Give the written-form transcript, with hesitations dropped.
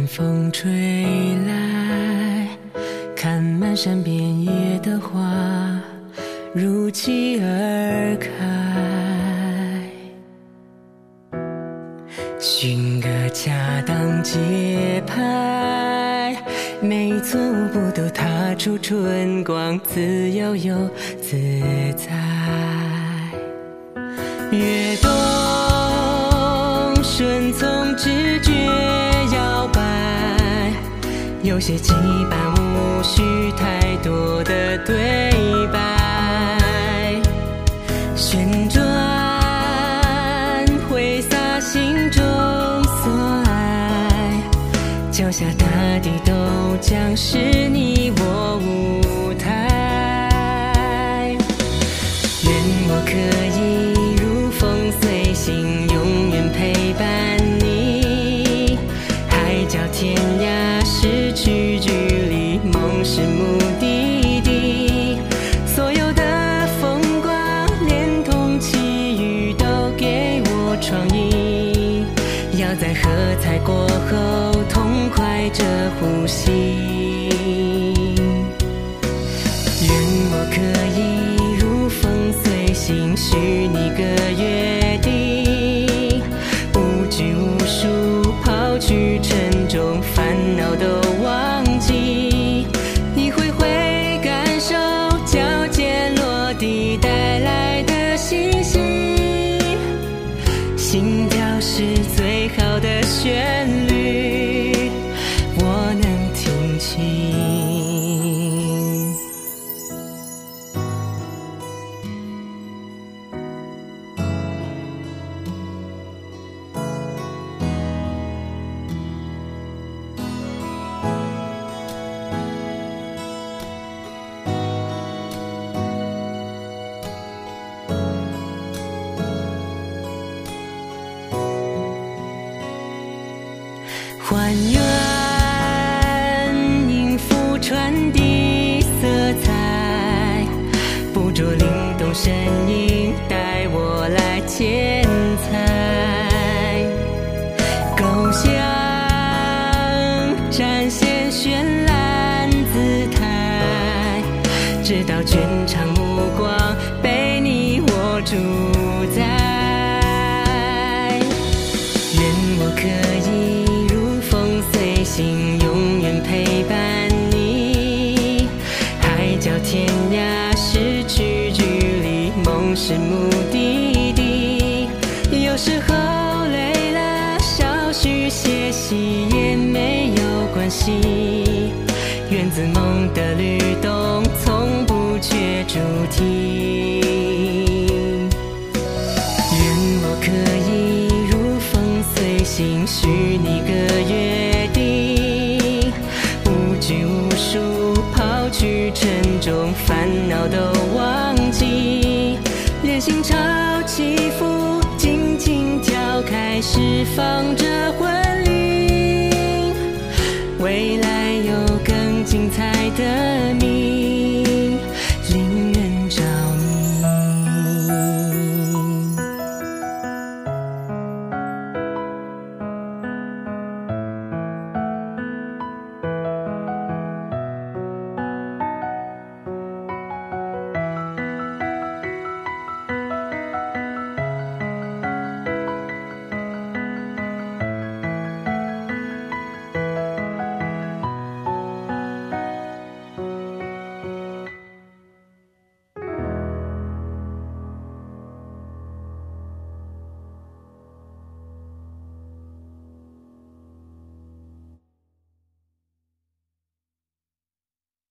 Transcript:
风吹来，看满山遍野的花如期而开，寻个恰当节拍，每一寸舞步都踏出春光，自由又自在。跃动顺从直觉摇摆，有些羁绊无需太多的对白，旋转挥洒心中所爱，脚下大地都将是你我舞台。愿我可以如风随行，永远陪伴你，海角天涯失去距离，梦是目的地，所有的风光连同奇遇都给我创意，要在喝彩过后痛快着呼吸。愿我可以如风随行，许你个约定，无拘无束，抛去沉重，烦恼都忘记，一回回感受脚尖落地带来的信息，心跳是最好的旋律，我能听清。还原音符传递色彩，捕捉灵动声音，带我来剪裁，构想展现绚烂姿态，直到全场目光被你我主宰。愿我可以随行，永远陪伴你，海角天涯失去距离，梦是目的地，有时候累了少许歇息也没有关系，源自梦的律动从不缺主题。愿我可以如风随行，许你个约定，无拘无束，抛去沉重，烦恼都忘记，连心潮起伏，尽情跳开，释放着魂灵，未来有更精彩的谜。